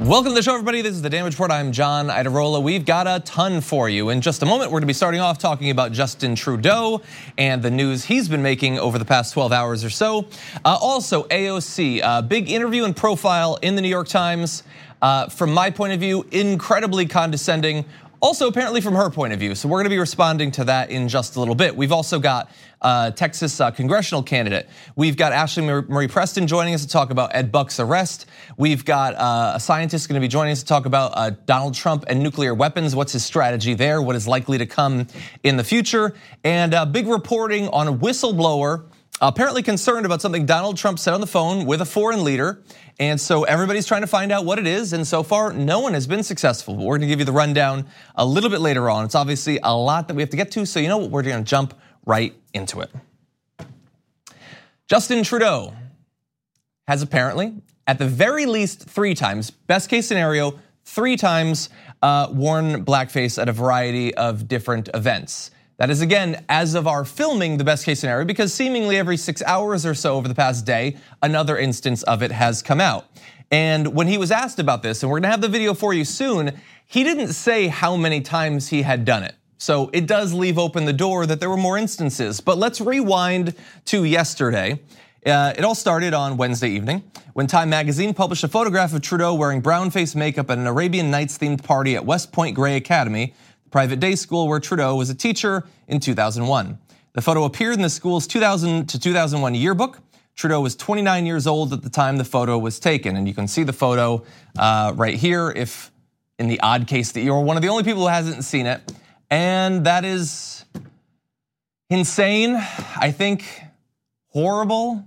Welcome to the show, everybody. This is the Damage Report. I'm John Iadarola. We've got a ton for you. In just a moment, we're going to be starting off talking about Justin Trudeau and the news he's been making over the past 12 hours or so. Also, AOC, big interview and profile in the New York Times. From my point of view, incredibly condescending. Also, apparently from her point of view. So we're gonna be responding to that in just a little bit. We've also got Texas congressional candidate. We've got Ashley Marie Preston joining us to talk about Ed Buck's arrest. We've got a scientist gonna be joining us to talk about Donald Trump and nuclear weapons. What's his strategy there? What is likely to come in the future? And big reporting on a whistleblower apparently concerned about something Donald Trump said on the phone with a foreign leader. And so everybody's trying to find out what it is, and so far no one has been successful. But we're gonna give you the rundown a little bit later on. It's obviously a lot that we have to get to, so you know what, we're gonna jump right into it. Justin Trudeau has apparently, at the very least 3 times, best case scenario, 3 times worn blackface at a variety of different events. That is, again, as of our filming, the best case scenario, because seemingly every 6 hours or so over the past day, another instance of it has come out. And when he was asked about this, and we're gonna have the video for you soon, he didn't say how many times he had done it. So it does leave open the door that there were more instances. But let's rewind to yesterday. It all started on Wednesday evening when Time Magazine published a photograph of Trudeau wearing brown face makeup at an Arabian Nights themed party at West Point Grey Academy, private day school where Trudeau was a teacher in 2001. The photo appeared in the school's 2000 to 2001 yearbook. Trudeau was 29 years old at the time the photo was taken, and you can see the photo right here if in the odd case that you're one of the only people who hasn't seen it. And that is insane, I think, horrible.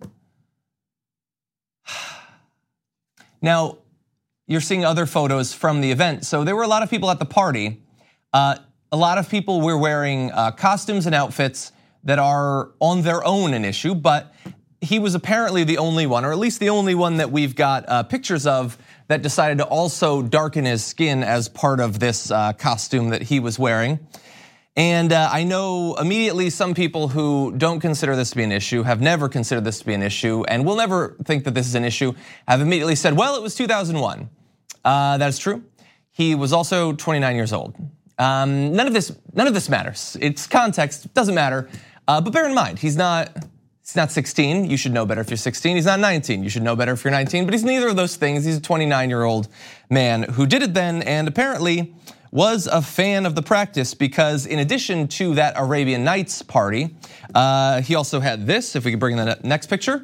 Now, you're seeing other photos from the event. So there were a lot of people at the party. A lot of people were wearing costumes and outfits that are on their own an issue, but he was apparently the only one, or at least the only one that we've got pictures of, that decided to also darken his skin as part of this costume that he was wearing. And I know immediately some people who don't consider this to be an issue, have never considered this to be an issue, and will never think that this is an issue, have immediately said, well, it was 2001. That is true. He was also 29 years old. None of this matters. It's context, it doesn't matter. But bear in mind, he's not 16. You should know better if you're 16. He's not 19. You should know better if you're 19. But he's neither of those things. He's a 29-year-old man who did it then, and apparently was a fan of the practice, because in addition to that Arabian Nights party, he also had this. If we could bring the next picture.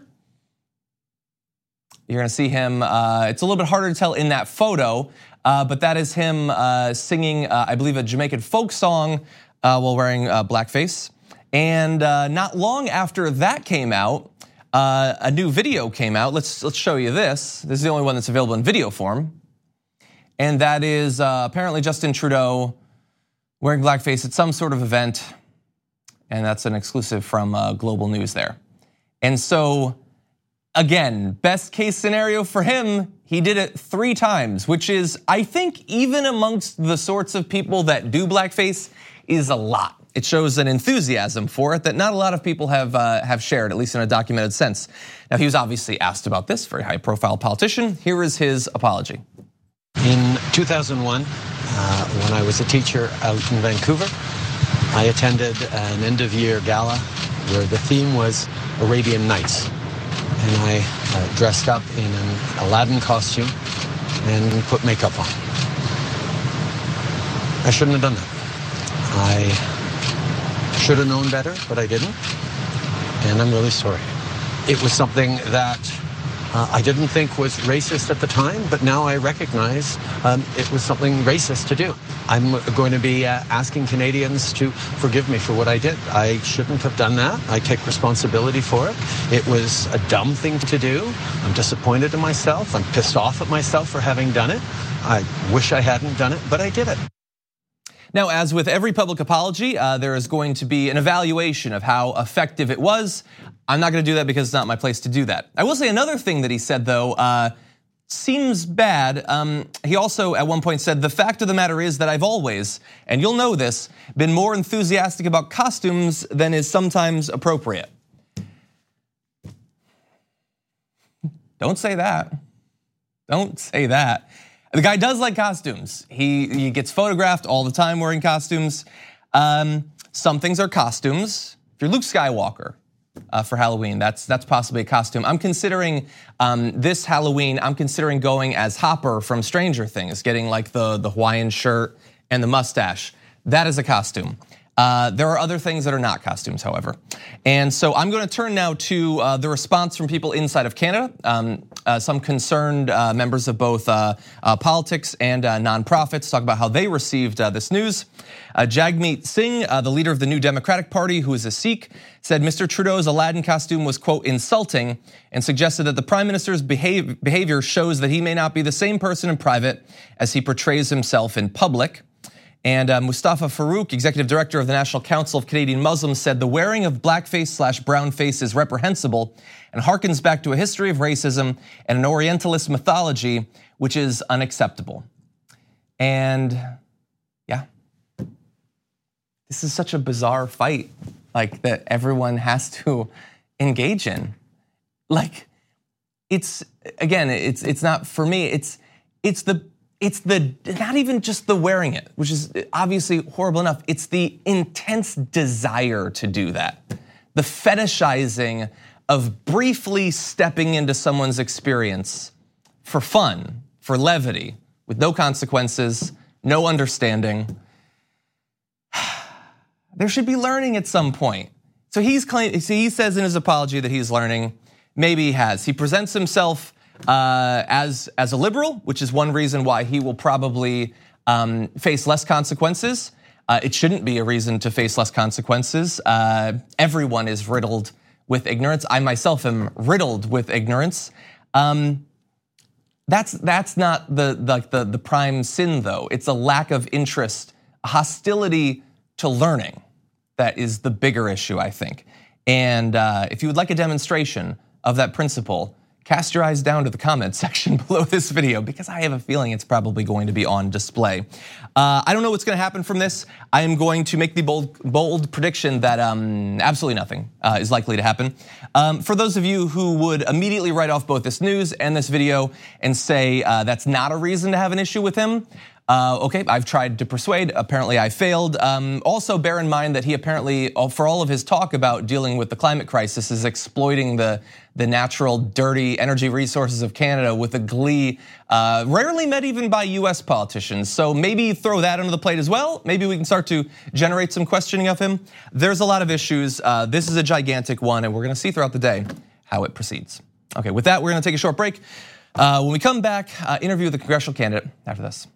You're gonna see him, it's a little bit harder to tell in that photo, but that is him singing, I believe, a Jamaican folk song while wearing blackface. And not long after that came out, a new video came out. Let's show you this. This is the only one that's available in video form. And that is apparently Justin Trudeau wearing blackface at some sort of event. And that's an exclusive from Global News there. And so, again, best case scenario for him, he did it 3 times, which is, I think, even amongst the sorts of people that do blackface, is a lot. It shows an enthusiasm for it that not a lot of people have shared, at least in a documented sense. Now, he was obviously asked about this, very high profile politician. Here is his apology. In 2001, when I was a teacher out in Vancouver, I attended an end of year gala where the theme was Arabian Nights. And I dressed up in an Aladdin costume and put makeup on. I shouldn't have done that. I should have known better, but I didn't. And I'm really sorry. It was something that I didn't think was racist at the time, but now I recognize it was something racist to do. I'm going to be asking Canadians to forgive me for what I did. I shouldn't have done that. I take responsibility for it. It was a dumb thing to do. I'm disappointed in myself. I'm pissed off at myself for having done it. I wish I hadn't done it, but I did it. Now, as with every public apology, there is going to be an evaluation of how effective it was. I'm not gonna do that because it's not my place to do that. I will say another thing that he said though, seems bad. He also at one point said, the fact of the matter is that I've always, and you'll know this, been more enthusiastic about costumes than is sometimes appropriate. Don't say that. Don't say that. The guy does like costumes. He gets photographed all the time wearing costumes. Some things are costumes. If you're Luke Skywalker for Halloween, that's possibly a costume. I'm considering this Halloween, I'm considering going as Hopper from Stranger Things, getting like the Hawaiian shirt and the mustache. That is a costume. There are other things that are not costumes, however. And so I'm going to turn now to the response from people inside of Canada, some concerned members of both politics and nonprofits, talk about how they received this news. Jagmeet Singh, the leader of the New Democratic Party, who is a Sikh, said Mr. Trudeau's Aladdin costume was, quote, insulting, and suggested that the Prime Minister's behavior shows that he may not be the same person in private as he portrays himself in public. And Mustafa Farouk, executive director of the National Council of Canadian Muslims, said the wearing of blackface/brownface is reprehensible and harkens back to a history of racism and an Orientalist mythology, which is unacceptable. And yeah, this is such a bizarre fight, like that everyone has to engage in. Like, it's not for me. It's the not even just the wearing it, which is obviously horrible enough. It's the intense desire to do that. The fetishizing of briefly stepping into someone's experience for fun, for levity, with no consequences, no understanding. There should be learning at some point. So he says in his apology that he's learning. Maybe he has. He presents himself as a liberal, which is one reason why he will probably face less consequences. It shouldn't be a reason to face less consequences. Everyone is riddled with ignorance. I myself am riddled with ignorance. That's not the prime sin, though. It's a lack of interest, a hostility to learning that is the bigger issue, I think. And if you would like a demonstration of that principle, cast your eyes down to the comments section below this video, because I have a feeling it's probably going to be on display. I don't know what's going to happen from this. I am going to make the bold prediction that absolutely nothing is likely to happen. For those of you who would immediately write off both this news and this video and say that's not a reason to have an issue with him, okay, I've tried to persuade, apparently I failed. Also bear in mind that he apparently, for all of his talk about dealing with the climate crisis, is exploiting the natural, dirty energy resources of Canada with a glee rarely met even by US politicians. So maybe throw that under the plate as well. Maybe we can start to generate some questioning of him. There's a lot of issues. This is a gigantic one, and we're gonna see throughout the day how it proceeds. Okay, with that, we're gonna take a short break. When we come back, interview with the congressional candidate after this.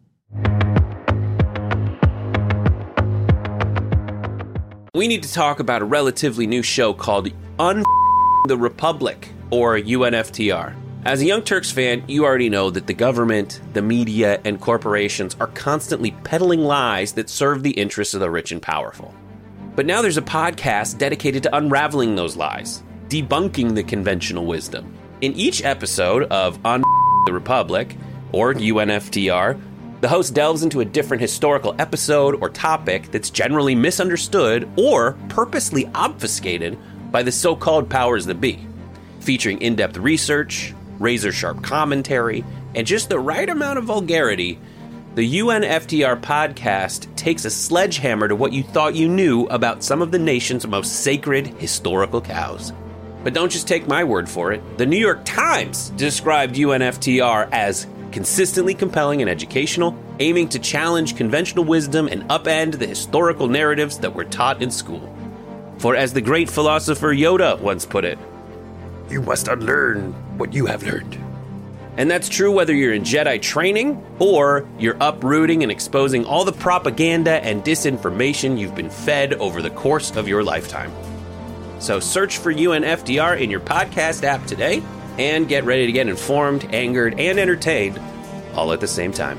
We need to talk about a relatively new show called the Republic, or UNFTR. As a Young Turks fan, you already know that the government, the media, and corporations are constantly peddling lies that serve the interests of the rich and powerful. But now there's a podcast dedicated to unraveling those lies, debunking the conventional wisdom. In each episode of the Republic, or UNFTR, the host delves into a different historical episode or topic that's generally misunderstood or purposely obfuscated by the so-called powers that be, featuring in-depth research, razor-sharp commentary, and just the right amount of vulgarity. The UNFTR podcast takes a sledgehammer to what you thought you knew about some of the nation's most sacred historical cows. But don't just take my word for it. The New York Times described UNFTR as consistently compelling and educational, aiming to challenge conventional wisdom and upend the historical narratives that were taught in school. For as the great philosopher Yoda once put it, you must unlearn what you have learned. And that's true whether you're in Jedi training or you're uprooting and exposing all the propaganda and disinformation you've been fed over the course of your lifetime. So search for UNFTR in your podcast app today and get ready to get informed, angered, and entertained all at the same time.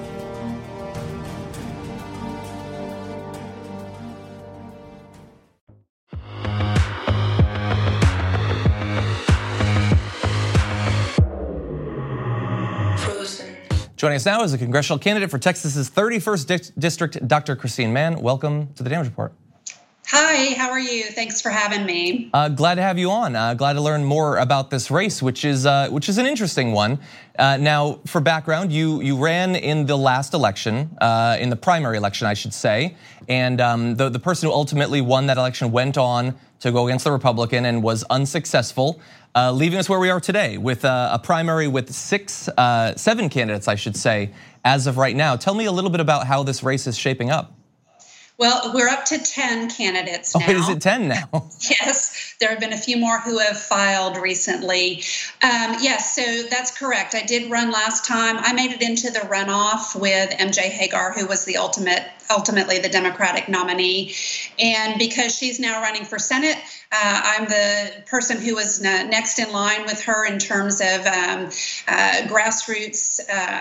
Joining us now is a congressional candidate for Texas's 31st district, Dr. Christine Mann. Welcome to the Damage Report. Hi, how are you? Thanks for having me. Glad to have you on. Glad to learn more about this race, which is an interesting one. Now, for background, you ran in the last election, in the primary election, I should say, and the person who ultimately won that election went on to go against the Republican and was unsuccessful, leaving us where we are today with a primary with seven candidates, I should say, as of right now. Tell me a little bit about how this race is shaping up. Well, we're up to 10 candidates now. Oh, is it 10 now? Yes, there have been a few more who have filed recently. Yes, so that's correct. I did run last time. I made it into the runoff with MJ Hagar, who was the ultimately the Democratic nominee. And because she's now running for Senate, I'm the person who was next in line with her in terms of grassroots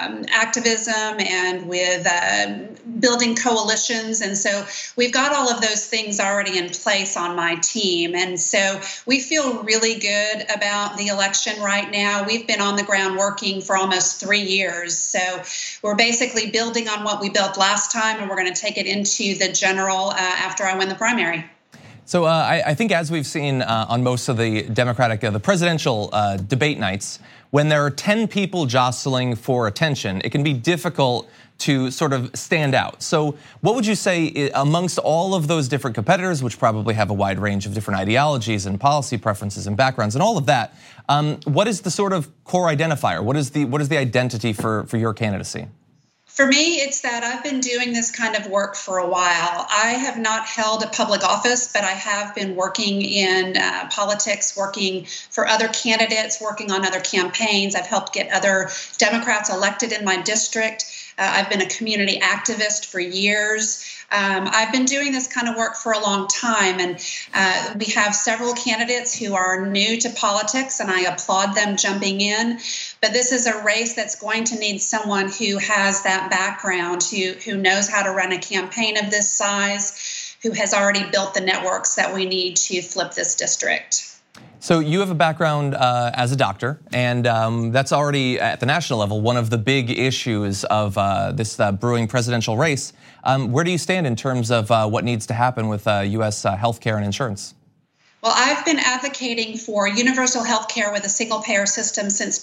activism and with building coalitions. And so we've got all of those things already in place on my team. And so we feel really good about the election right now. We've been on the ground working for almost 3 years. So we're basically building on what we built last time, and we're going to take it into the general after I win the primary. So I think as we've seen on most of the the presidential debate nights, when there are 10 people jostling for attention, it can be difficult to sort of stand out. So what would you say amongst all of those different competitors, which probably have a wide range of different ideologies and policy preferences and backgrounds and all of that, what is the sort of core identifier? What is the identity for your candidacy? For me, it's that I've been doing this kind of work for a while. I have not held a public office, but I have been working in politics, working for other candidates, working on other campaigns. I've helped get other Democrats elected in my district. I've been a community activist for years. I've been doing this kind of work for a long time, and we have several candidates who are new to politics, and I applaud them jumping in. But this is a race that's going to need someone who has that background, who knows how to run a campaign of this size, who has already built the networks that we need to flip this district. So you have a background as a doctor, and that's already at the national level one of the big issues of this brewing presidential race. Where do you stand in terms of what needs to happen with U.S. healthcare and insurance? Well, I've been advocating for universal health care with a single payer system since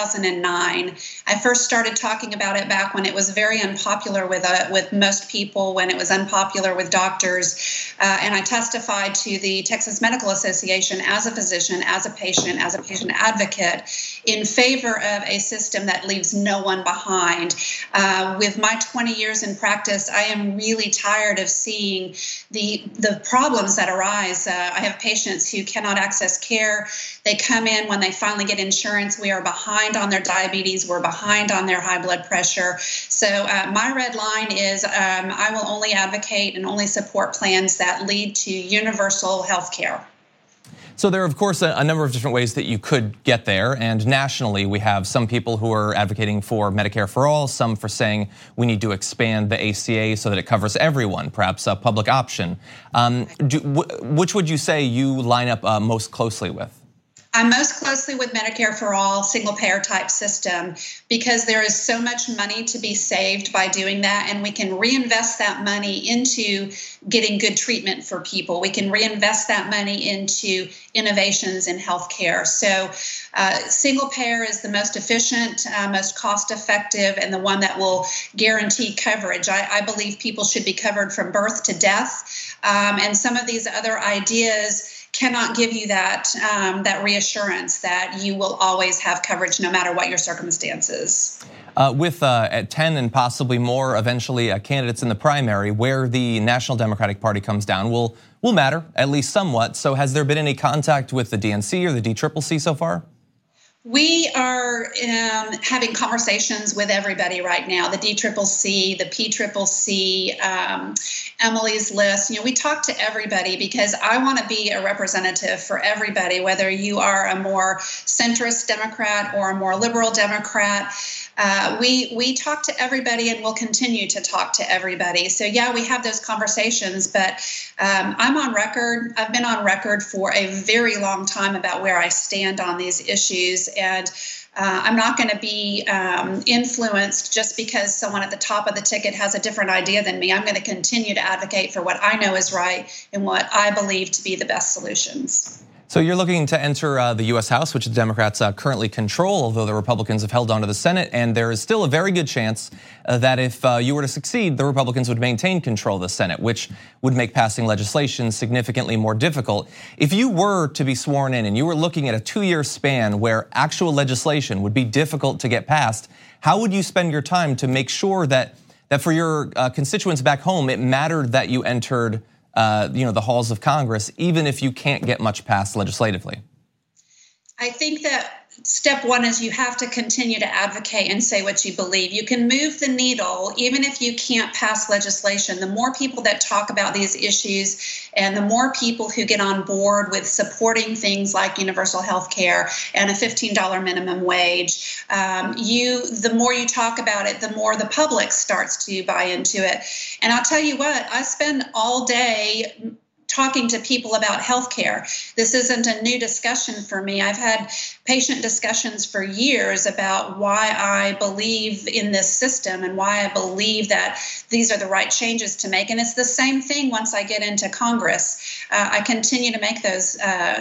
2009. I first started talking about it back when it was very unpopular with most people, when it was unpopular with doctors. And I testified to the Texas Medical Association as a physician, as a patient advocate in favor of a system that leaves no one behind. With my 20 years in practice, I am really tired of seeing the problems that arise. I have patients who cannot access care. They come in when they finally get insurance. We are behind on their diabetes. We're behind on their high blood pressure. So my red line is I will only advocate and only support plans that lead to universal health care. So there are, of course, a number of different ways that you could get there. And nationally, we have some people who are advocating for Medicare for all, some for saying we need to expand the ACA so that it covers everyone, perhaps a public option. Which would you say you line up most closely with? I'm most closely with Medicare for all, single payer type system, because there is so much money to be saved by doing that, and we can reinvest that money into getting good treatment for people. We can reinvest that money into innovations in healthcare. So single payer is the most efficient, most cost effective, and the one that will guarantee coverage. I believe people should be covered from birth to death, and some of these other ideas cannot give you that reassurance that you will always have coverage no matter what your circumstances. With at 10 and possibly more eventually candidates in the primary, where the National Democratic Party comes down will matter, at least somewhat. So has there been any contact with the DNC or the DCCC so far? We are having conversations with everybody right now, the DCCC, the PCCC, Emily's List. We talk to everybody because I want to be a representative for everybody, whether you are a more centrist Democrat or a more liberal Democrat. We talk to everybody and we'll continue to talk to everybody. So yeah, we have those conversations, but I'm on record. I've been on record for a very long time about where I stand on these issues. And I'm not going to be influenced just because someone at the top of the ticket has a different idea than me. I'm going to continue to advocate for what I know is right and what I believe to be the best solutions. So you're looking to enter the U.S. House, which the Democrats currently control, although the Republicans have held on to the Senate. And there is still a very good chance that if you were to succeed, the Republicans would maintain control of the Senate, which would make passing legislation significantly more difficult. If you were to be sworn in and you were looking at a 2-year span where actual legislation would be difficult to get passed, how would you spend your time to make sure that for your constituents back home, it mattered that you entered the halls of Congress, even if you can't get much passed legislatively? I think that step one is you have to continue to advocate and say what you believe. You can move the needle even if you can't pass legislation. The more people that talk about these issues and the more people who get on board with supporting things like universal health care and a $15 minimum wage, the more you talk about it, the more the public starts to buy into it. And I'll tell you what, I spend all day talking to people about healthcare. This isn't a new discussion for me. I've had patient discussions for years about why I believe in this system and why I believe that these are the right changes to make. And it's the same thing once I get into Congress. I continue to make those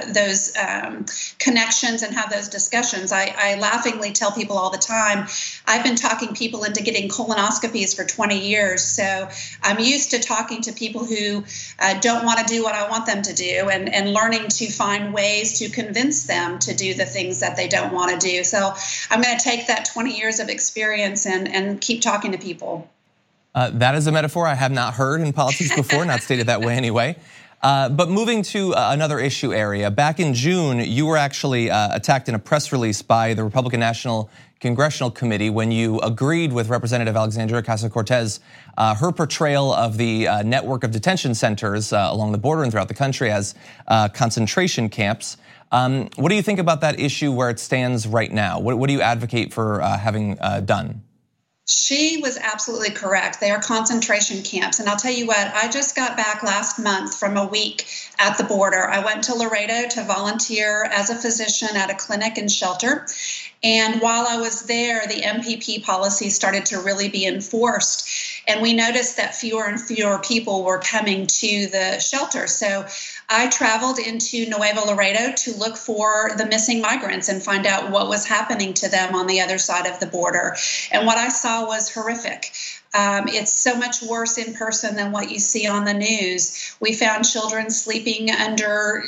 connections and have those discussions. I laughingly tell people all the time, I've been talking people into getting colonoscopies for 20 years. So I'm used to talking to people who don't want to do what I want them to do and learning to find ways to convince them to do the things that they don't want to do. So I'm going to take that 20 years of experience and keep talking to people. That is a metaphor I have not heard in politics before, not stated that way anyway. But moving to another issue area, back in June, you were actually attacked in a press release by the Republican National Congressional Committee when you agreed with Representative Alexandria Ocasio-Cortez, her portrayal of the network of detention centers along the border and throughout the country as concentration camps. What do you think about that issue where it stands right now? What do you advocate for having done? She was absolutely correct. They are concentration camps. And I'll tell you what, I just got back last month from a week at the border. I went to Laredo to volunteer as a physician at a clinic and shelter. And while I was there, the MPP policy started to really be enforced. And we noticed that fewer and fewer people were coming to the shelter. So I traveled into Nuevo Laredo to look for the missing migrants and find out what was happening to them on the other side of the border. And what I saw was horrific. It's so much worse in person than what you see on the news. We found children sleeping under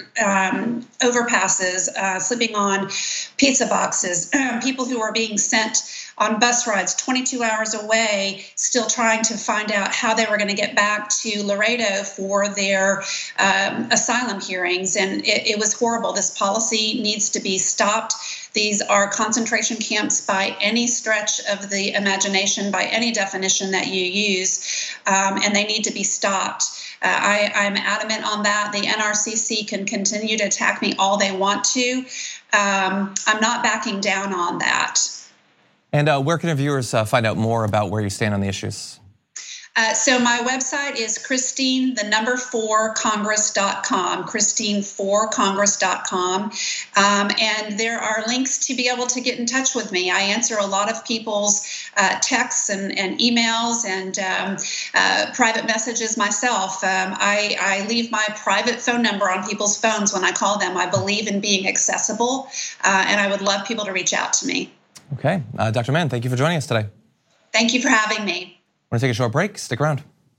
overpasses, sleeping on pizza boxes, people who are being sent on bus rides 22 hours away, still trying to find out how they were going to get back to Laredo for their asylum hearings. And it was horrible. This policy needs to be stopped. These are concentration camps by any stretch of the imagination, by any definition that you use, and they need to be stopped. I'm adamant on that. The NRCC can continue to attack me all they want to. I'm not backing down on that. And where can our viewers find out more about where you stand on the issues? So my website is Christine4Congress.com, Christine4Congress.com. And there are links to be able to get in touch with me. I answer a lot of people's texts and emails and private messages myself. I leave my private phone number on people's phones when I call them. I believe in being accessible, and I would love people to reach out to me. Okay, Dr. Mann, thank you for joining us today. Thank you for having me. We're gonna take a short break, stick around.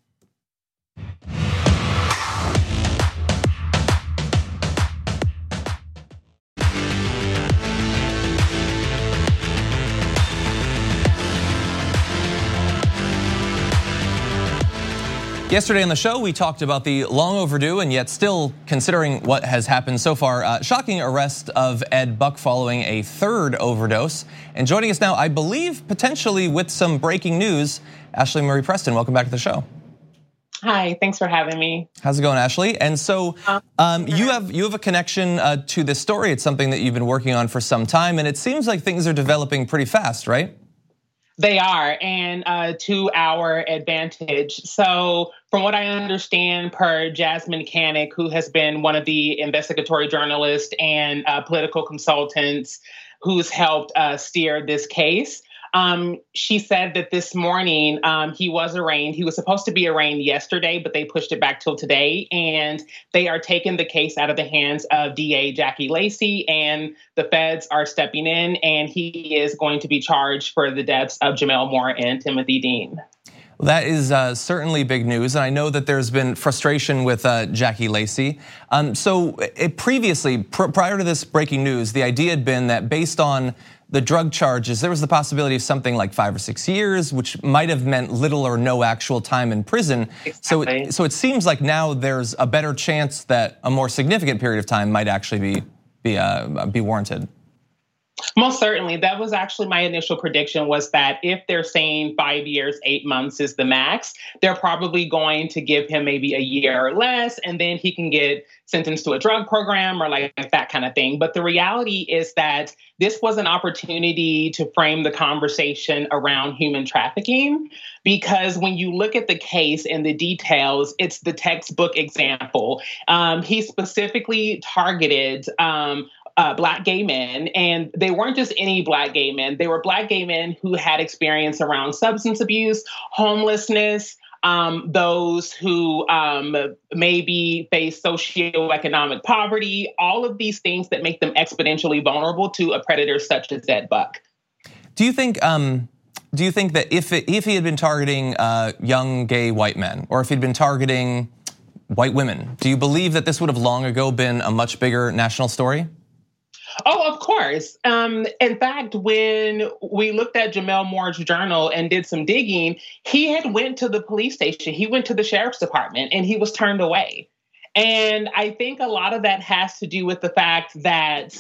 Yesterday on the show, we talked about the long overdue and yet still considering what has happened so far, shocking arrest of Ed Buck following a third overdose. And joining us now, I believe, potentially with some breaking news, Ashley Marie Preston. Welcome back to the show. Hi, thanks for having me. How's it going, Ashley? And so you have a connection to this story. It's something that you've been working on for some time, and it seems like things are developing pretty fast, right? They are, and to our advantage. So from what I understand, per Jasmine Canick, who has been one of the investigatory journalists and political consultants who's helped steer this case, she said that this morning he was arraigned. He was supposed to be arraigned yesterday, but they pushed it back till today. And they are taking the case out of the hands of DA Jackie Lacey, and the feds are stepping in, and he is going to be charged for the deaths of Jamel Moore and Timothy Dean. Well, that is certainly big news, and I know that there's been frustration with Jackie Lacey. Previously, prior to this breaking news, the idea had been that based on the drug charges, there was the possibility of something like 5 or 6 years, which might have meant little or no actual time in prison. Exactly. So it seems like now there's a better chance that a more significant period of time might actually be warranted. Most certainly. That was actually my initial prediction, was that if they're saying 5 years, 8 months is the max, they're probably going to give him maybe a year or less, and then he can get sentenced to a drug program or like that kind of thing. But the reality is that this was an opportunity to frame the conversation around human trafficking, because when you look at the case and the details, it's the textbook example. He specifically targeted Black gay men, and they weren't just any Black gay men. They were Black gay men who had experience around substance abuse, homelessness, those who maybe face socioeconomic poverty, all of these things that make them exponentially vulnerable to a predator such as Ed Buck. Do you think that if he had been targeting young gay white men, or if he'd been targeting white women, do you believe that this would have long ago been a much bigger national story? Oh, of course. In fact, when we looked at Jamel Moore's journal and did some digging, he had went to the police station. He went to the sheriff's department and he was turned away. And I think a lot of that has to do with the fact that,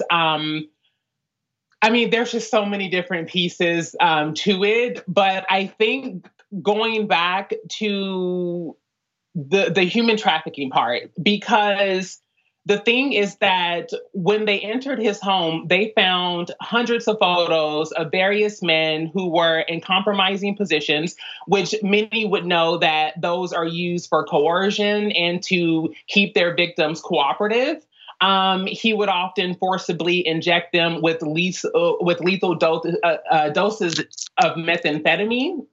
there's just so many different pieces to it. But I think going back to the human trafficking part, because the thing is that when they entered his home, they found hundreds of photos of various men who were in compromising positions, which many would know that those are used for coercion and to keep their victims cooperative. He would often forcibly inject them with lethal doses of methamphetamine.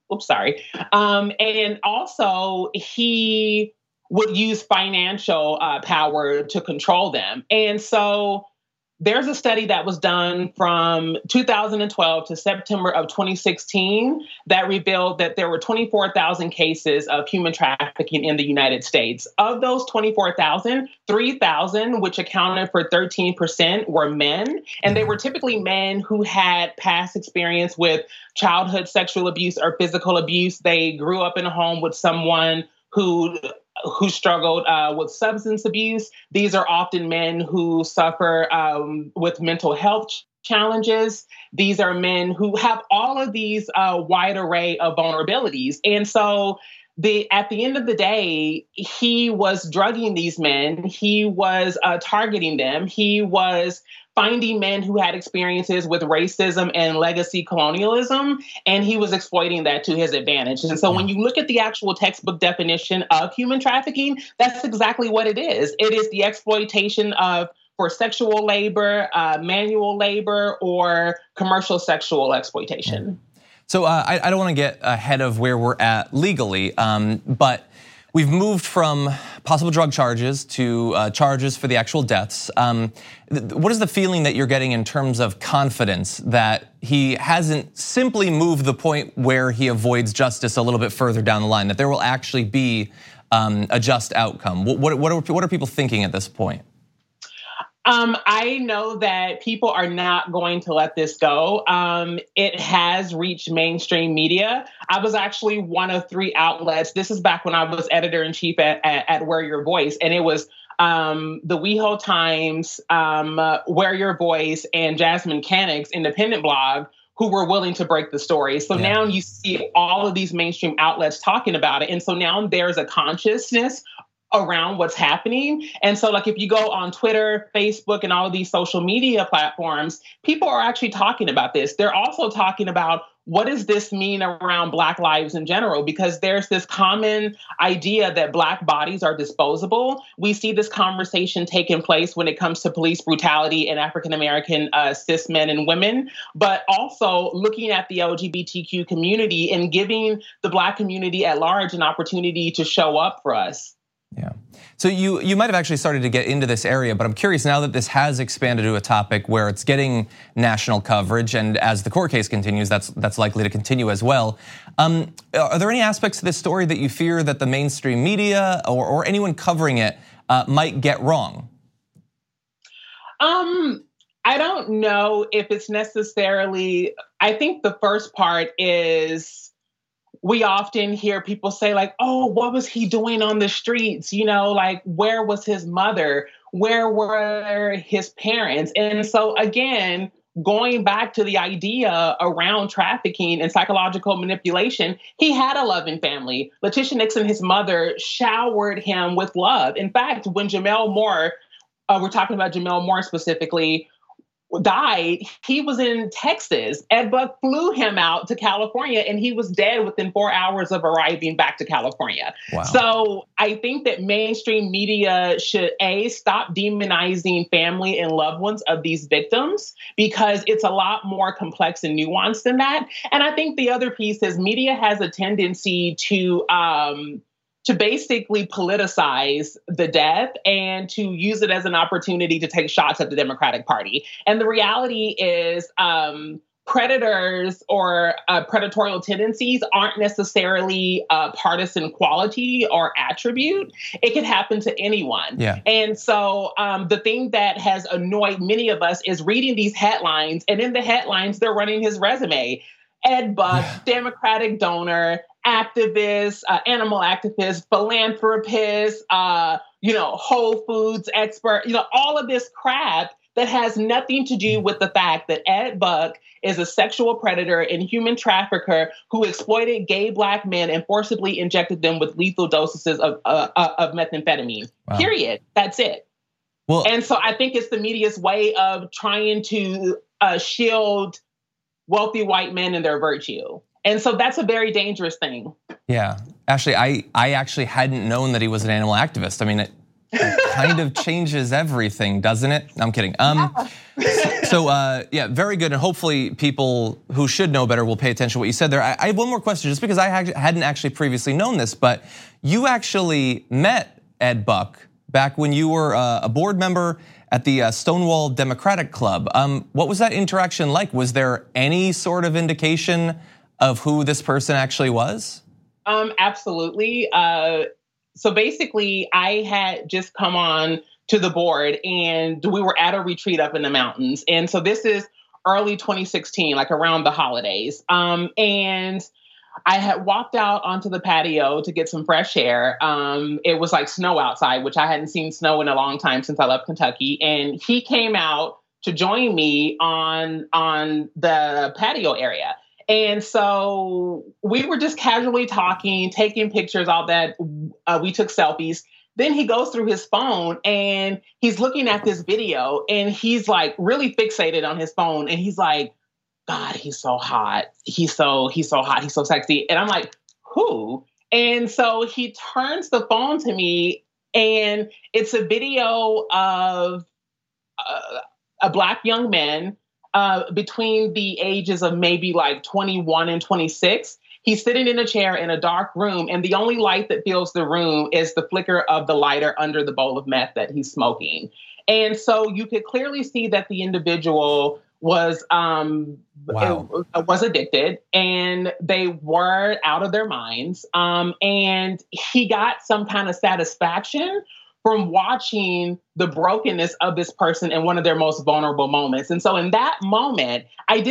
And also he would use financial power to control them. And so there's a study that was done from 2012 to September of 2016 that revealed that there were 24,000 cases of human trafficking in the United States. Of those 24,000, 3,000, which accounted for 13%, were men. And they were typically men who had past experience with childhood sexual abuse or physical abuse. They grew up in a home with someone who struggled with substance abuse. These are often men who suffer with mental health challenges. These are men who have all of these wide array of vulnerabilities. And so at the end of the day, he was drugging these men. He was targeting them. He was finding men who had experiences with racism and legacy colonialism, and he was exploiting that to his advantage. And so when you look at the actual textbook definition of human trafficking, that's exactly what it is. It is the exploitation for sexual labor, manual labor, or commercial sexual exploitation. So I don't want to get ahead of where we're at legally, but we've moved from possible drug charges to charges for the actual deaths. What is the feeling that you're getting in terms of confidence that he hasn't simply moved the point where he avoids justice a little bit further down the line, that there will actually be a just outcome? What are people thinking at this point? I know that people are not going to let this go. It has reached mainstream media. I was actually one of 3 outlets. This is back when I was editor-in-chief at Wear Your Voice, and it was the WeHo Times, Wear Your Voice, and Jasmine Canick's independent blog who were willing to break the story. So now you see all of these mainstream outlets talking about it. And so now there's a consciousness around what's happening. And so like if you go on Twitter, Facebook, and all of these social media platforms, people are actually talking about this. They're also talking about what does this mean around Black lives in general? Because there's this common idea that Black bodies are disposable. We see this conversation taking place when it comes to police brutality and African-American cis men and women, but also looking at the LGBTQ community and giving the Black community at large an opportunity to show up for us. Yeah. So you might have actually started to get into this area, but I'm curious now that this has expanded to a topic where it's getting national coverage, and as the court case continues, that's likely to continue as well. Are there any aspects of this story that you fear that the mainstream media or anyone covering it might get wrong? I don't know if it's necessarily. I think the first part is, we often hear people say like, oh, what was he doing on the streets? You know, like, where was his mother? Where were his parents? And so again, going back to the idea around trafficking and psychological manipulation, he had a loving family. Letitia Nixon, his mother, showered him with love. In fact, when Jamel Moore, we're talking about Jamel Moore specifically, died, he was in Texas. Ed Buck flew him out to California and he was dead within 4 hours of arriving back to California. Wow. So I think that mainstream media should stop demonizing family and loved ones of these victims, because it's a lot more complex and nuanced than that. And I think the other piece is media has a tendency to basically politicize the death and to use it as an opportunity to take shots at the Democratic Party. And the reality is predators or predatorial tendencies aren't necessarily a partisan quality or attribute. It can happen to anyone. Yeah. And so the thing that has annoyed many of us is reading these headlines, and in the headlines, they're running his resume. Ed Buck, Democratic donor, activist, animal activist, philanthropist, Whole Foods expert, all of this crap that has nothing to do with the fact that Ed Buck is a sexual predator and human trafficker who exploited gay Black men and forcibly injected them with lethal doses of methamphetamine. Wow. Period. That's it. Well, and so I think it's the media's way of trying to shield wealthy white men and their virtue. And so that's a very dangerous thing. Yeah. Ashley, I actually hadn't known that he was an animal activist. I mean, it kind of changes everything, doesn't it? I'm kidding. So very good. And hopefully people who should know better will pay attention to what you said there. I have one more question, just because I hadn't actually previously known this, but you actually met Ed Buck back when you were a board member at the Stonewall Democratic Club. What was that interaction like? Was there any sort of indication of who this person actually was? Absolutely. So basically, I had just come on to the board and we were at a retreat up in the mountains. And so this is early 2016, like around the holidays. And I had walked out onto the patio to get some fresh air. It was like snow outside, which I hadn't seen snow in a long time since I left Kentucky. And he came out to join me on the patio area. And so we were just casually talking, taking pictures, all that. We took selfies. Then he goes through his phone and he's looking at this video and he's like really fixated on his phone. And he's like, God, he's so hot. He's so hot. He's so sexy. And I'm like, who? And so he turns the phone to me and it's a video of a Black young man between the ages of maybe like 21 and 26. He's sitting in a chair in a dark room, and the only light that fills the room is the flicker of the lighter under the bowl of meth that he's smoking. And so you could clearly see that the individual was addicted, and they were out of their minds. And he got some kind of satisfaction from watching the brokenness of this person in one of their most vulnerable moments. And so in that moment,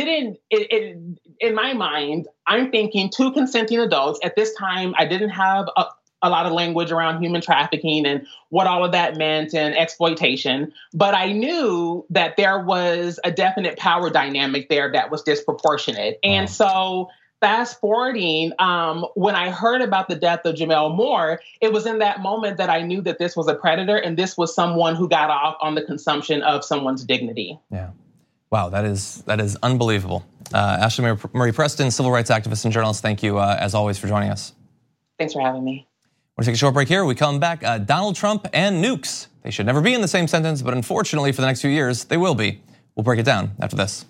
in my mind, I'm thinking two consenting adults. At this time, I didn't have a lot of language around human trafficking and what all of that meant and exploitation. But I knew that there was a definite power dynamic there that was disproportionate. And so fast forwarding, when I heard about the death of Jamel Moore, it was in that moment that I knew that this was a predator and this was someone who got off on the consumption of someone's dignity. Yeah. Wow, that is unbelievable. Ashley Marie Preston, civil rights activist and journalist, thank you as always for joining us. Thanks for having me. We'll take a short break here. We come back. Donald Trump and nukes. They should never be in the same sentence, but unfortunately for the next few years, they will be. We'll break it down after this.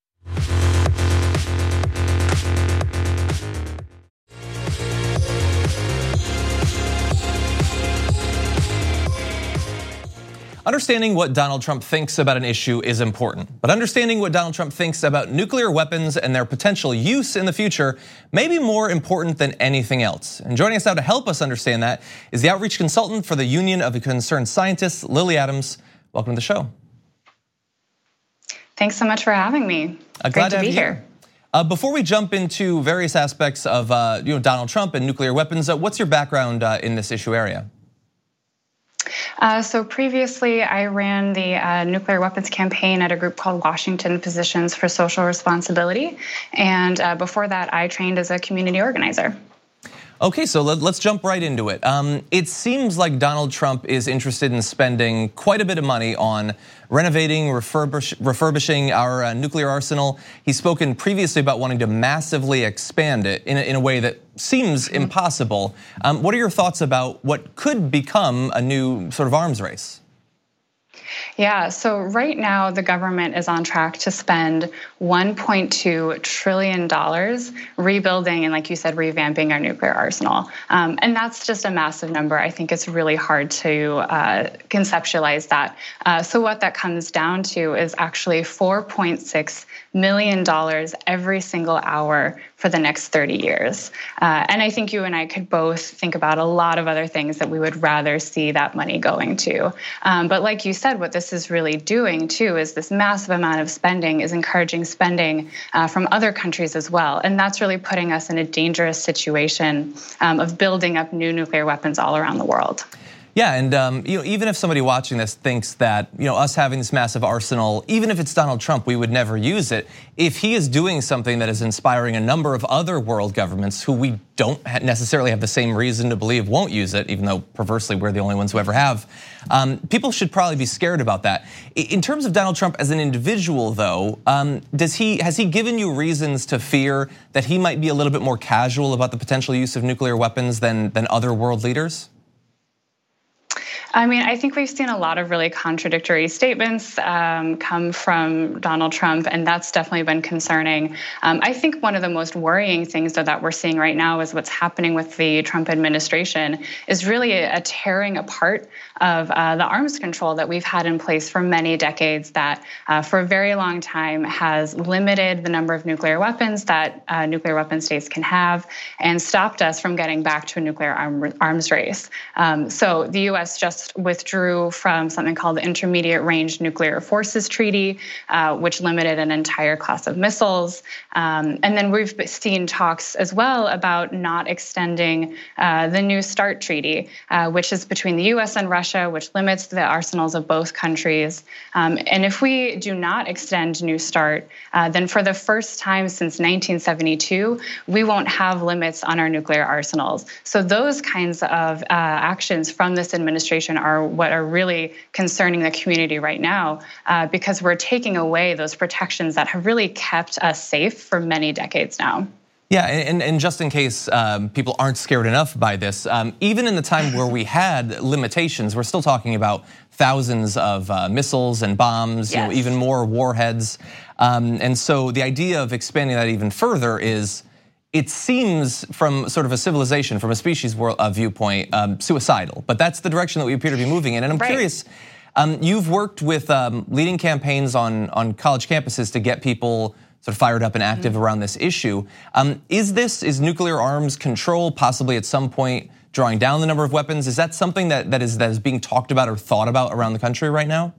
Understanding what Donald Trump thinks about an issue is important, but understanding what Donald Trump thinks about nuclear weapons and their potential use in the future may be more important than anything else. And joining us now to help us understand that is the outreach consultant for the Union of Concerned Scientists, Lily Adams. Welcome to the show. Thanks so much for having me. Glad to be here. Before we jump into various aspects of Donald Trump and nuclear weapons, what's your background in this issue area? So previously, I ran the nuclear weapons campaign at a group called Washington Physicians for Social Responsibility. And before that, I trained as a community organizer. Okay, so let's jump right into it. It seems like Donald Trump is interested in spending quite a bit of money on renovating, refurbishing our nuclear arsenal. He's spoken previously about wanting to massively expand it in a way that seems impossible. What are your thoughts about what could become a new sort of arms race? Yeah, so right now the government is on track to spend $1.2 trillion rebuilding and, like you said, revamping our nuclear arsenal. And that's just a massive number. I think it's really hard to conceptualize that. So what that comes down to is actually $4.6 million every single hour for the next 30 years. And I think you and I could both think about a lot of other things that we would rather see that money going to. But like you said, what this is really doing too is this massive amount of spending is encouraging spending from other countries as well. And that's really putting us in a dangerous situation of building up new nuclear weapons all around the world. Yeah, and even if somebody watching this thinks that us having this massive arsenal, even if it's Donald Trump, we would never use it. If he is doing something that is inspiring a number of other world governments who we don't necessarily have the same reason to believe won't use it, even though perversely we're the only ones who ever have, people should probably be scared about that. In terms of Donald Trump as an individual, though, has he given you reasons to fear that he might be a little bit more casual about the potential use of nuclear weapons than other world leaders? I mean, I think we've seen a lot of really contradictory statements come from Donald Trump, and that's definitely been concerning. I think one of the most worrying things that we're seeing right now is what's happening with the Trump administration is really a tearing apart of the arms control that we've had in place for many decades that for a very long time has limited the number of nuclear weapons that nuclear weapon states can have and stopped us from getting back to a nuclear arms race. So the U.S. just withdrew from something called the Intermediate Range Nuclear Forces Treaty, which limited an entire class of missiles. And then we've seen talks as well about not extending the New START Treaty, which is between the U.S. and Russia, which limits the arsenals of both countries. And if we do not extend New START, then for the first time since 1972, we won't have limits on our nuclear arsenals. So those kinds of actions from this administration are what are really concerning the community right now, because we're taking away those protections that have really kept us safe for many decades now. Yeah, and just in case people aren't scared enough by this, even in the time where we had limitations, we're still talking about thousands of missiles and bombs, yes. Even more warheads. And so the idea of expanding that even further is, it seems from sort of a civilization, from a species viewpoint, suicidal. But that's the direction that we appear to be moving in. And I'm curious, you've worked with leading campaigns on college campuses to get people sort of fired up and active around this issue. Is nuclear arms control possibly at some point drawing down the number of weapons? Is that something that is being talked about or thought about around the country right now?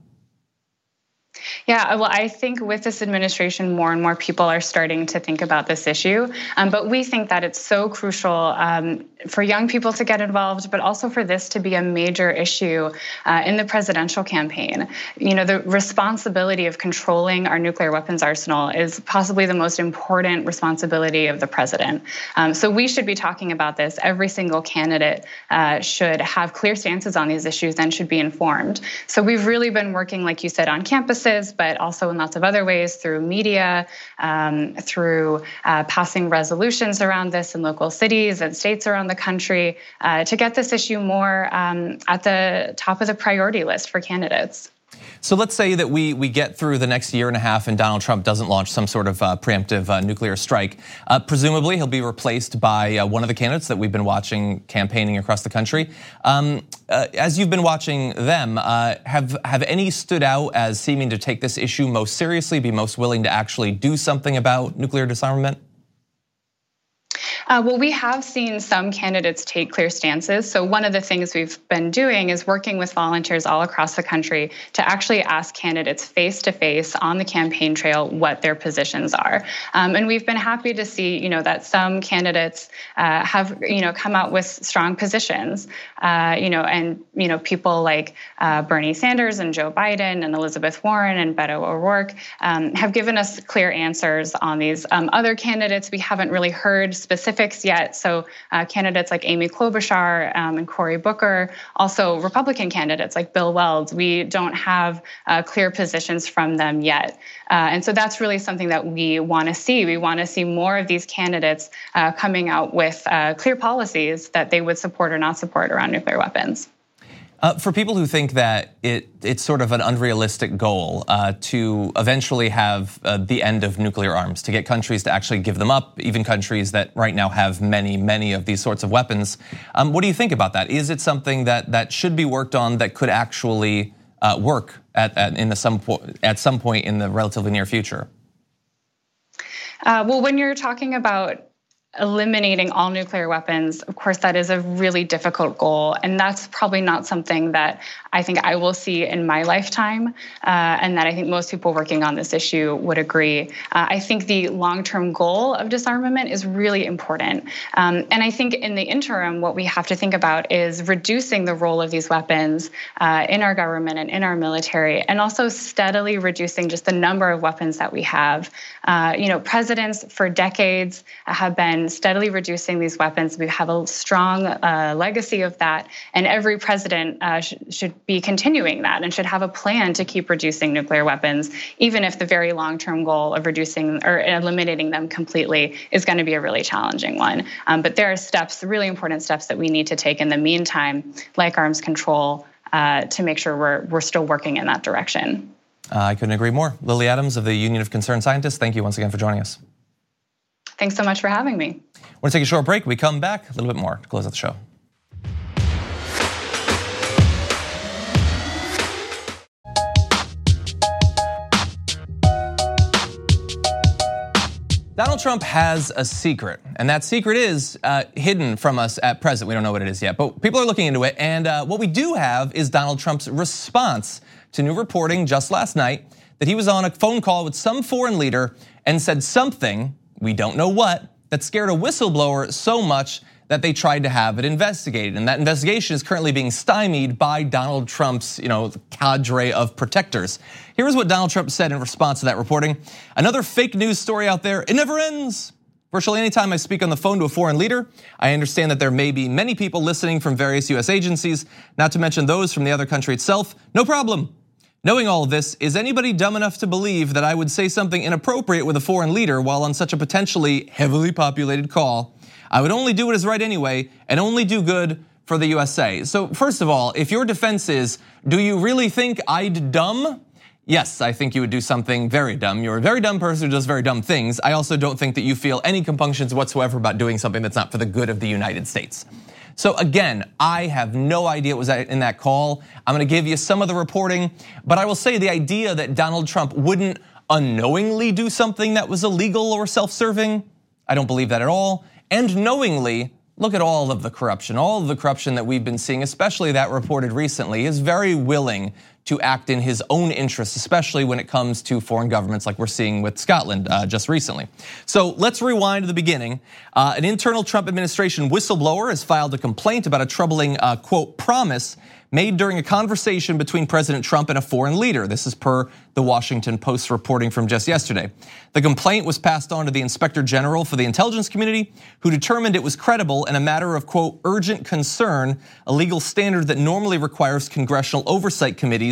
Yeah, well, I think with this administration, more and more people are starting to think about this issue. But we think that it's so crucial for young people to get involved, but also for this to be a major issue in the presidential campaign. The responsibility of controlling our nuclear weapons arsenal is possibly the most important responsibility of the president. So we should be talking about this. Every single candidate should have clear stances on these issues and should be informed. So we've really been working, like you said, on campuses offices, but also in lots of other ways through media, through passing resolutions around this in local cities and states around the country to get this issue more at the top of the priority list for candidates. So let's say that we get through the next year and a half and Donald Trump doesn't launch some sort of preemptive nuclear strike. Presumably he'll be replaced by one of the candidates that we've been watching campaigning across the country. As you've been watching them, have any stood out as seeming to take this issue most seriously, be most willing to actually do something about nuclear disarmament? Well, we have seen some candidates take clear stances. So one of the things we've been doing is working with volunteers all across the country to actually ask candidates face to face on the campaign trail what their positions are. And we've been happy to see, that some candidates have, come out with strong positions. And people like Bernie Sanders and Joe Biden and Elizabeth Warren and Beto O'Rourke have given us clear answers on these. Other candidates we haven't really heard specifics yet. So candidates like Amy Klobuchar and Cory Booker, also Republican candidates like Bill Weld, we don't have clear positions from them yet. And so that's really something that we want to see. We want to see more of these candidates coming out with clear policies that they would support or not support around nuclear weapons. For people who think that it's sort of an unrealistic goal to eventually have the end of nuclear arms, to get countries to actually give them up, even countries that right now have many of these sorts of weapons, what do you think about that? Is it something that should be worked on that could actually work at some point in the relatively near future? Well, when you're talking about eliminating all nuclear weapons, of course, that is a really difficult goal. And that's probably not something that I think I will see in my lifetime, and that I think most people working on this issue would agree. I think the long-term goal of disarmament is really important. And I think in the interim, what we have to think about is reducing the role of these weapons in our government and in our military, and also steadily reducing just the number of weapons that we have. Presidents for decades have been steadily reducing these weapons. We have a strong legacy of that, and every president should be continuing that and should have a plan to keep reducing nuclear weapons, even if the very long-term goal of reducing or eliminating them completely is going to be a really challenging one. But there are steps, really important steps that we need to take in the meantime, like arms control, to make sure we're still working in that direction. I couldn't agree more. Lily Adams of the Union of Concerned Scientists, thank you once again for joining us. Thanks so much for having me. We're going to take a short break. We come back a little bit more to close out the show. Donald Trump has a secret, and that secret is hidden from us at present. We don't know what it is yet, but people are looking into it. And what we do have is Donald Trump's response to new reporting just last night that he was on a phone call with some foreign leader and said something, we don't know what, that scared a whistleblower so much that they tried to have it investigated. And that investigation is currently being stymied by Donald Trump's, cadre of protectors. Here's what Donald Trump said in response to that reporting. Another fake news story out there, it never ends. Virtually anytime I speak on the phone to a foreign leader, I understand that there may be many people listening from various US agencies, not to mention those from the other country itself. No problem. Knowing all of this, is anybody dumb enough to believe that I would say something inappropriate with a foreign leader while on such a potentially heavily populated call? I would only do what is right anyway, and only do good for the USA. So first of all, if your defense is, do you really think I'd dumb? Yes, I think you would do something very dumb. You're a very dumb person who does very dumb things. I also don't think that you feel any compunctions whatsoever about doing something that's not for the good of the United States. So again, I have no idea what was in that call. I'm gonna give you some of the reporting, but I will say the idea that Donald Trump wouldn't unknowingly do something that was illegal or self-serving, I don't believe that at all. And knowingly, look at all of the corruption that we've been seeing, especially that reported recently, is very willing to act in his own interests, especially when it comes to foreign governments like we're seeing with Scotland just recently. So let's rewind to the beginning. An internal Trump administration whistleblower has filed a complaint about a troubling, quote, promise made during a conversation between President Trump and a foreign leader. This is per the Washington Post reporting from just yesterday. The complaint was passed on to the Inspector General for the intelligence community, who determined it was credible and a matter of, quote, urgent concern, a legal standard that normally requires congressional oversight committees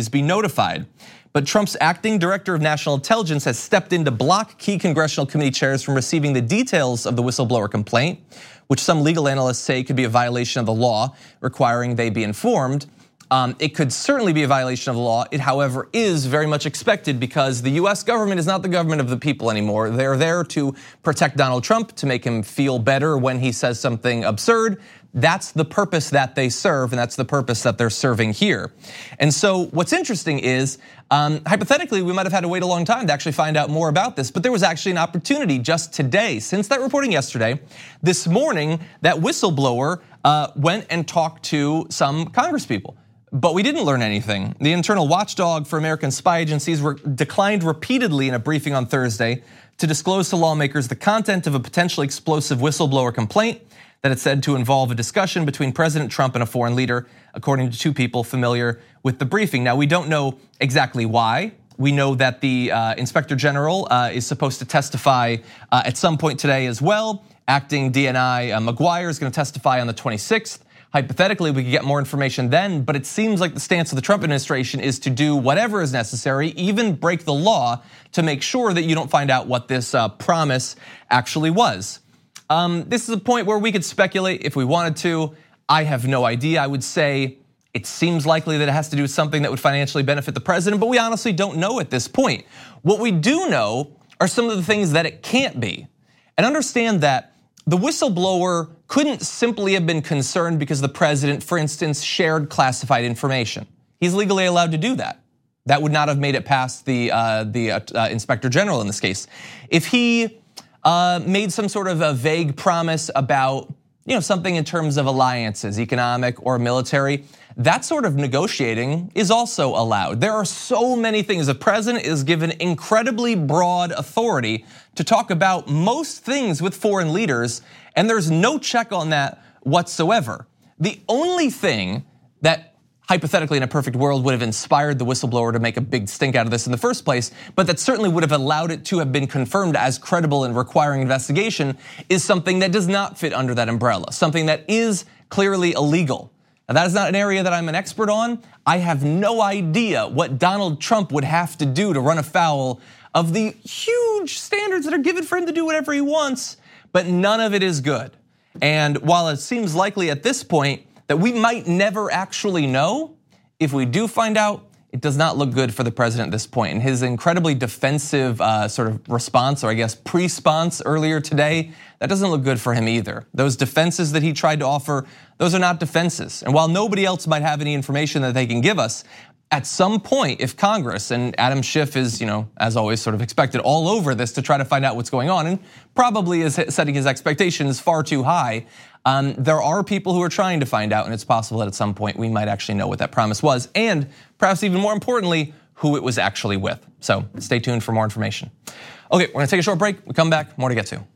committees be notified. But Trump's acting director of national intelligence has stepped in to block key congressional committee chairs from receiving the details of the whistleblower complaint, which some legal analysts say could be a violation of the law requiring they be informed. It could certainly be a violation of the law. It, however, is very much expected because the US government is not the government of the people anymore. They're there to protect Donald Trump, to make him feel better when he says something absurd. That's the purpose that they serve, and that's the purpose that they're serving here. And so what's interesting is, hypothetically, we might have had to wait a long time to actually find out more about this, but there was actually an opportunity just today, since that reporting yesterday. This morning, that whistleblower went and talked to some congresspeople. But we didn't learn anything. The internal watchdog for American spy agencies declined repeatedly in a briefing on Thursday to disclose to lawmakers the content of a potentially explosive whistleblower complaint that it said to involve a discussion between President Trump and a foreign leader, according to two people familiar with the briefing. Now, we don't know exactly why. We know that the Inspector General is supposed to testify at some point today as well. Acting DNI McGuire is going to testify on the 26th. Hypothetically, we could get more information then, but it seems like the stance of the Trump administration is to do whatever is necessary, even break the law, to make sure that you don't find out what this promise actually was. This is a point where we could speculate if we wanted to. I have no idea. I would say it seems likely that it has to do with something that would financially benefit the president, but we honestly don't know at this point. What we do know are some of the things that it can't be. And understand that the whistleblower couldn't simply have been concerned because the president, for instance, shared classified information. He's legally allowed to do that. That would not have made it past the Inspector General in this case. If he made some sort of a vague promise about something in terms of alliances, economic or military, that sort of negotiating is also allowed. There are so many things. The president is given incredibly broad authority to talk about most things with foreign leaders, and there's no check on that whatsoever. The only thing that hypothetically in a perfect world would have inspired the whistleblower to make a big stink out of this in the first place, but that certainly would have allowed it to have been confirmed as credible and requiring investigation, is something that does not fit under that umbrella, something that is clearly illegal. Now, that is not an area that I'm an expert on. I have no idea what Donald Trump would have to do to run afoul of the huge standards that are given for him to do whatever he wants, but none of it is good. And while it seems likely at this point that we might never actually know, if we do find out, it does not look good for the president at this point. And his incredibly defensive sort of response, or I guess pre-sponse earlier today, that doesn't look good for him either. Those defenses that he tried to offer, those are not defenses. And while nobody else might have any information that they can give us, at some point, if Congress, and Adam Schiff is, as always, sort of expected all over this to try to find out what's going on, and probably is setting his expectations far too high, there are people who are trying to find out, and it's possible that at some point we might actually know what that promise was, and perhaps even more importantly, who it was actually with. So stay tuned for more information. Okay, we're gonna take a short break. We come back, more to get to.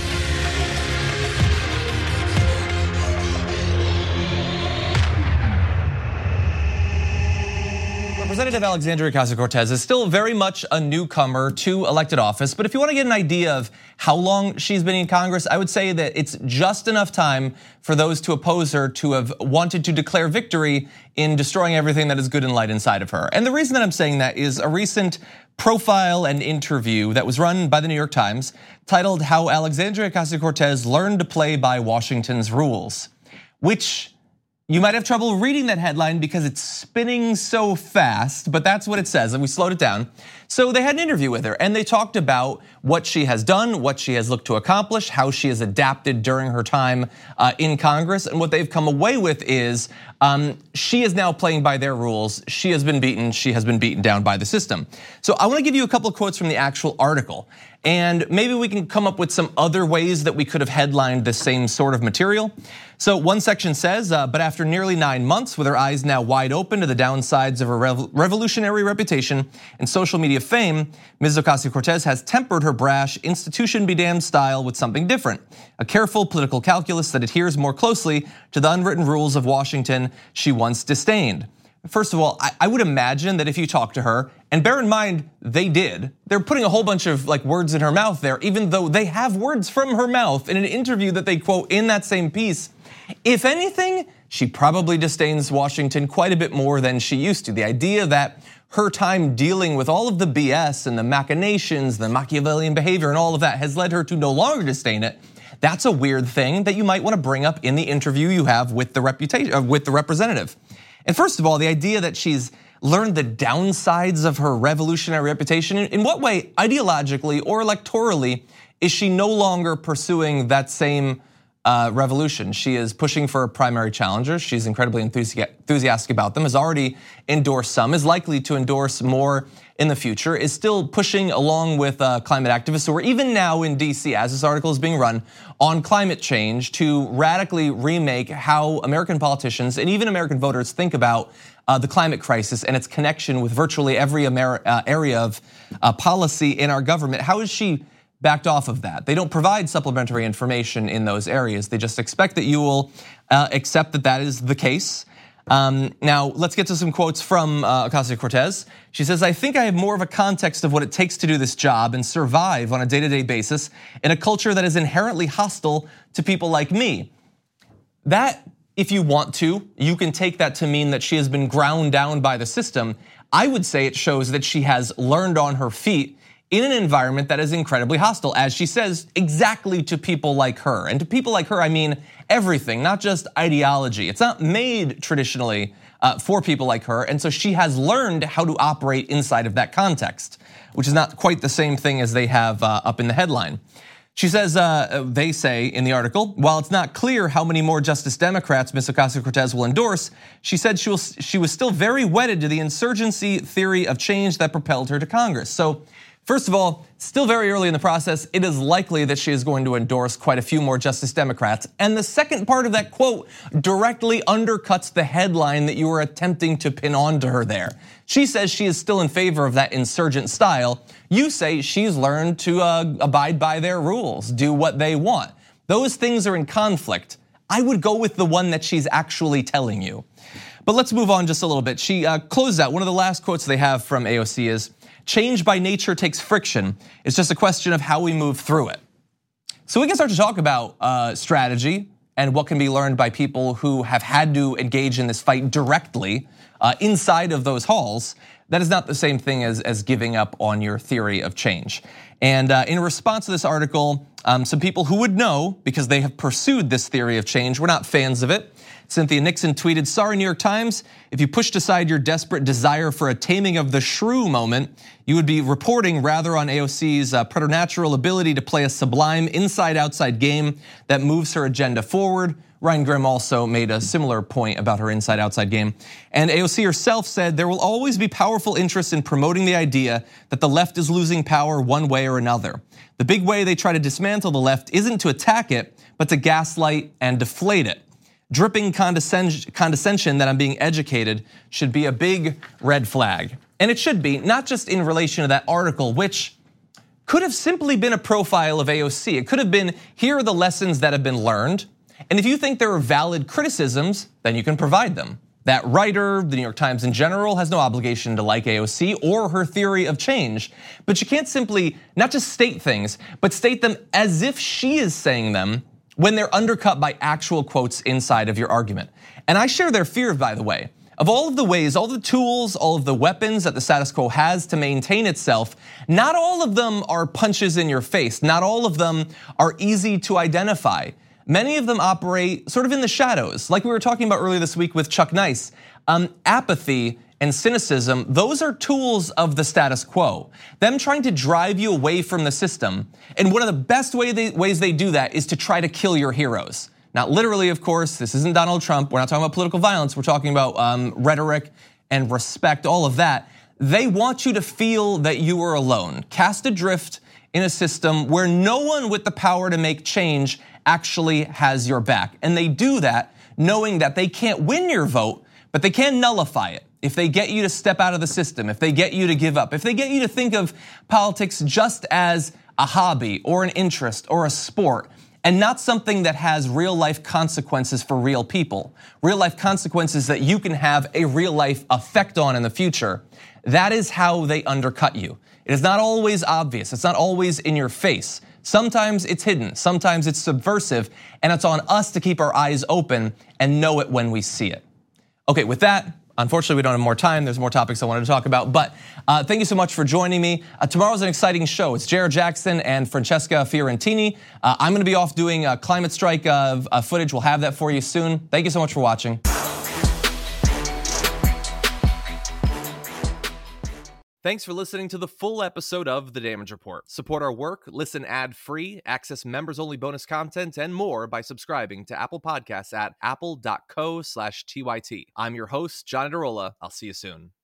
Representative Alexandria Ocasio-Cortez is still very much a newcomer to elected office, but if you want to get an idea of how long she's been in Congress, I would say that it's just enough time for those to oppose her to have wanted to declare victory in destroying everything that is good and light inside of her. And the reason that I'm saying that is a recent profile and interview that was run by the New York Times titled "How Alexandria Ocasio-Cortez Learned to Play by Washington's Rules," which you might have trouble reading that headline because it's spinning so fast, but that's what it says, and we slowed it down. So they had an interview with her, and they talked about what she has done, what she has looked to accomplish, how she has adapted during her time in Congress, and what they've come away with is she is now playing by their rules. She has been beaten down by the system. So I want to give you a couple of quotes from the actual article, and maybe we can come up with some other ways that we could have headlined the same sort of material. So one section says, but after nearly 9 months, with her eyes now wide open to the downsides of her revolutionary reputation and social media fame, Ms. Ocasio-Cortez has tempered her brash institution be damned style with something different, a careful political calculus that adheres more closely to the unwritten rules of Washington she once disdained. First of all, I would imagine that if you talk to her, and bear in mind, they did, they're putting a whole bunch of like words in her mouth there, even though they have words from her mouth in an interview that they quote in that same piece. If anything, she probably disdains Washington quite a bit more than she used to. The idea that her time dealing with all of the BS and the machinations, the Machiavellian behavior and all of that has led her to no longer disdain it. That's a weird thing that you might want to bring up in the interview you have with the representative. And first of all, the idea that she's learned the downsides of her revolutionary reputation, in what way, ideologically or electorally, is she no longer pursuing that same revolution? She is pushing for a primary challenger. She's incredibly enthusiastic about them, has already endorsed some, is likely to endorse more in the future, is still pushing along with climate activists who are even now in DC, as this article is being run, on climate change to radically remake how American politicians and even American voters think about the climate crisis and its connection with virtually every area of policy in our government. How is she backed off of that? They don't provide supplementary information in those areas. They just expect that you will accept that that is the case. Now, let's get to some quotes from Ocasio-Cortez. She says, "I think I have more of a context of what it takes to do this job and survive on a day-to-day basis in a culture that is inherently hostile to people like me." That, if you want to, you can take that to mean that she has been ground down by the system. I would say it shows that she has learned on her feet in an environment that is incredibly hostile, as she says, exactly to people like her. And to people like her, I mean everything, not just ideology. It's not made traditionally for people like her, and so she has learned how to operate inside of that context, which is not quite the same thing as they have up in the headline. She says, they say in the article, while it's not clear how many more Justice Democrats Ms. Ocasio-Cortez will endorse, she said she was still very wedded to the insurgency theory of change that propelled her to Congress. So, first of all, still very early in the process, it is likely that she is going to endorse quite a few more Justice Democrats. And the second part of that quote directly undercuts the headline that you were attempting to pin onto her there. She says she is still in favor of that insurgent style. You say she's learned to abide by their rules, do what they want. Those things are in conflict. I would go with the one that she's actually telling you. But let's move on just a little bit. She closed out, one of the last quotes they have from AOC is, "Change by nature takes friction. It's just a question of how we move through it." So we can start to talk about strategy and what can be learned by people who have had to engage in this fight directly inside of those halls. That is not the same thing as giving up on your theory of change. And in response to this article, some people who would know, because they have pursued this theory of change, were not fans of it. Cynthia Nixon tweeted, "Sorry, New York Times, if you pushed aside your desperate desire for a taming of the shrew moment, you would be reporting rather on AOC's preternatural ability to play a sublime inside-outside game that moves her agenda forward." Ryan Grim also made a similar point about her inside-outside game. And AOC herself said, "There will always be powerful interests in promoting the idea that the left is losing power one way or another. The big way they try to dismantle the left isn't to attack it, but to gaslight and deflate it. Dripping condescension that I'm being educated should be a big red flag." And it should be, not just in relation to that article, which could have simply been a profile of AOC. It could have been, here are the lessons that have been learned. And if you think there are valid criticisms, then you can provide them. That writer, the New York Times in general, has no obligation to like AOC or her theory of change. But you can't simply not just state things, but state them as if she is saying them when they're undercut by actual quotes inside of your argument. And I share their fear, by the way. Of all of the ways, all the tools, all of the weapons that the status quo has to maintain itself, not all of them are punches in your face. Not all of them are easy to identify. Many of them operate sort of in the shadows, like we were talking about earlier this week with Chuck Nice. Apathy and cynicism, those are tools of the status quo. Them trying to drive you away from the system. And one of the best ways they do that is to try to kill your heroes. Not literally, of course, this isn't Donald Trump. We're not talking about political violence. We're talking about rhetoric and respect, all of that. They want you to feel that you are alone, cast adrift in a system where no one with the power to make change actually has your back. And they do that knowing that they can't win your vote, but they can nullify it. If they get you to step out of the system, if they get you to give up, if they get you to think of politics just as a hobby or an interest or a sport, and not something that has real life consequences for real people, real life consequences that you can have a real life effect on in the future. That is how they undercut you. It is not always obvious. It's not always in your face. Sometimes it's hidden, sometimes it's subversive, and it's on us to keep our eyes open and know it when we see it. Okay, with that, unfortunately we don't have more time. There's more topics I wanted to talk about, but thank you so much for joining me. Tomorrow's an exciting show. It's Jared Jackson and Francesca Fiorentini. I'm gonna be off doing climate strike footage. We'll have that for you soon. Thank you so much for watching. Thanks for listening to the full episode of The Damage Report. Support our work, listen ad-free, access members-only bonus content, and more by subscribing to Apple Podcasts at apple.co/TYT. I'm your host, John Adarola. I'll see you soon.